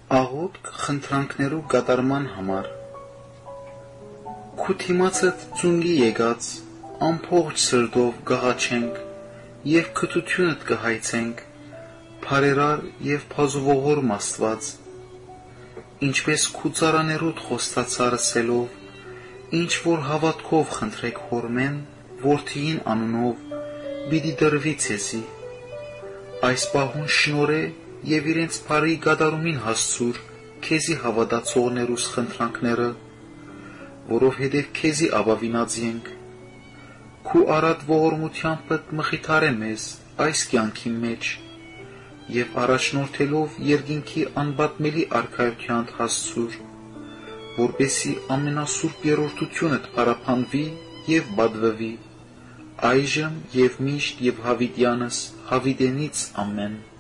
Աղոթք խնդրանքներու կատարման համար։ Քու թիմացդ ծունգի եկած, ամփողջ սրտով կղաչենք և քթությունդ կհայցենք, փարերար և փազուվողորմ Աստված, ինչպես քու ծառաներուդ խոստացար ասելով, ինչ որ հավատքով խնդրեք հորմեն, որդիին անունով, պիտի տրվի ցեզի։ Այս պահուն շնորհե և իրենց բարի կատարումին հասցուր քեզի հավատացողներուս խնդրանքները, որովհետև քեզի ապավինած ենք։ Քու առատ ողորմությանբդ մխիթարե մեզ այս կյանքի մեջ և առաջնորդելով երկինքի անպատմելի արքայությանդ հասցուր, որպեսզի ամենասուրբ երրորդությունդ պարապանվի և պատվվի, այժմ և միշտ և հավիտյանս հավիտենից ամեն։